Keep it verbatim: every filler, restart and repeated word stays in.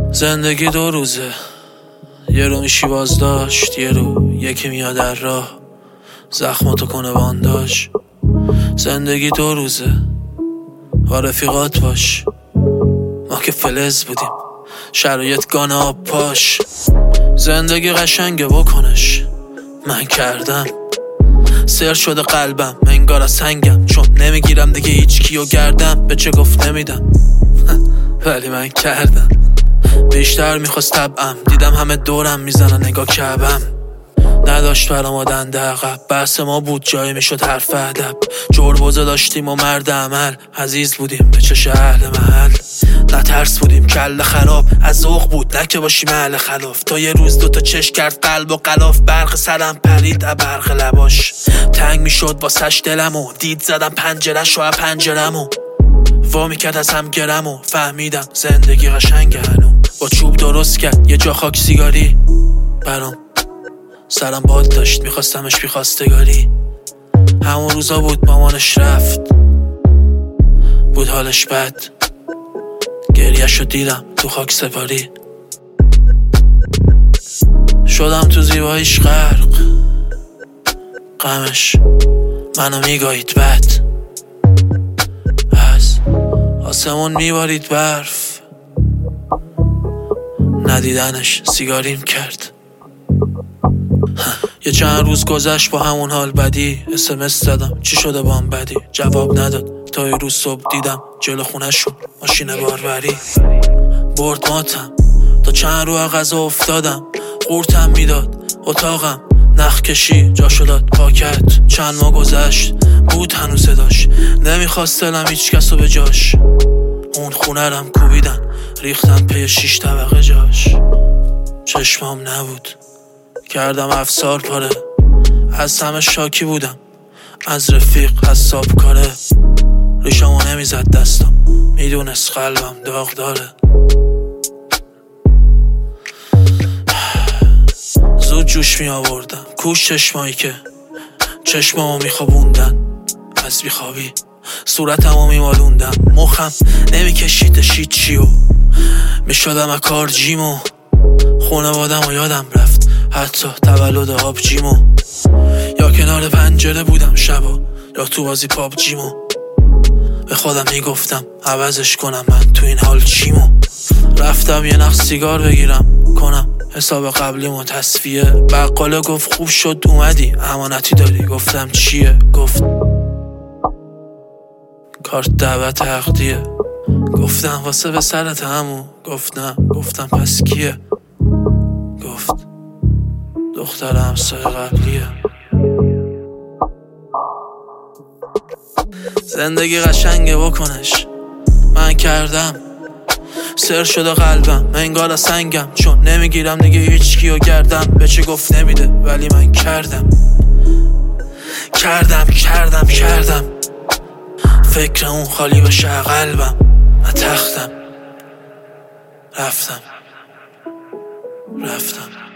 زندگی دو روزه، یه رو میشی بازداشت، یه رو یکی میاد در راه زخماتو کنه بانداش. زندگی دو روزه، با رفیقات باش، ما که فلز بودیم شرایط گانه آب پاش. زندگی قشنگه بکنش، من کردم سر شده قلبم انگار از سنگم، چون نمیگیرم دیگه هیچ کیو گردم، به چه گفت نمیدم ولی من کردم. بیشتر میخواست طبعم، دیدم همه دورم میزنن نگاه کعبم، نداشت برام آدنده عقب، بحث ما بود جایی میشد حرف ادب. جربوزه داشتیم و مرد عمل، عزیز بودیم به چش اهل محل، نترس بودیم کله خراب، از ذوق بود نه که باشیم اهل خلاف. تا یه روز دوتا چش کرد قلب و غلاف، برق سرم پرید از برق لباش، تنگ میشد واسش دلمو، دید زدم پنجره‌شو از پنجرمو، وا میکرد از هم گرمو، فهمیدم زندگی قشنگه هنو. با چوب درست کرد یه جا خاک سیگاری برام، سرم باد داشت میخواستمش بی خواستگاری. همون روزا بود مامانش رفت، بود حالش بد، گریه‌شو دیدم تو خاک سپاری. شدم تو زیباییش غرق، غمش منو میگاهید بد، از آسمون میبارید برف، ندیدنش سیگاریم کرد. یه چند روز گذشت با همون حال بدی، اسمس زدم چی شده بام بدی، جواب نداد تا یه روز صبح دیدم جلو خونه‌شون ماشین باربری. برد ماتم تا چند رو غذا افتادم، قورتم میداد اتاقم، نخ کشی جاشو داد پاکت. چند ماه گذشت بود هنوز صداش، نمیخواست دلم هیچ کسو به جاش. اون خونه رم کوبیدن ریختن پی شیش طبقه جاش. چشمام نبود کردم افسار پاره، از همه شاکی بودم، از رفیق حساب کاره. ریشمو نمیزد دستم، میدونست قلبم داغ داره. زود جوش می آوردم کوش چشمایی که چشمامو میخوابوندن، از بیخوابی صورتمو میمالوندم، مخم نمیکشید شید چیو، میشدم اکار جیمو. خونوادم و یادم رفت حتی تولد آب جیمو، یا کنار پنجره بودم شبا یا تو بازی پاپ جیمو. به خودم میگفتم عوضش کنم من تو این حال چیمو. رفتم یه نخ سیگار بگیرم کنم حساب قبلیمو تصفیه. بقاله گفت خوب شد اومدی امانتی داری، گفتم چیه؟ گفت کارت دعوت عقدیه. گفتم واسه به سرت همو، گفت نه. گفتم پس کیه؟ گفت دختر همسایه قبلیه. زندگی قشنگه بکنش، من کردم سر شده قلبم انگار از سنگم، چون نمیگیرم دیگه هیچ کیو گردم، به چه گفت نمیده ولی من کردم کردم کردم کردم فکر اون خالی بشه قلبم، من تختم رفتم رفتم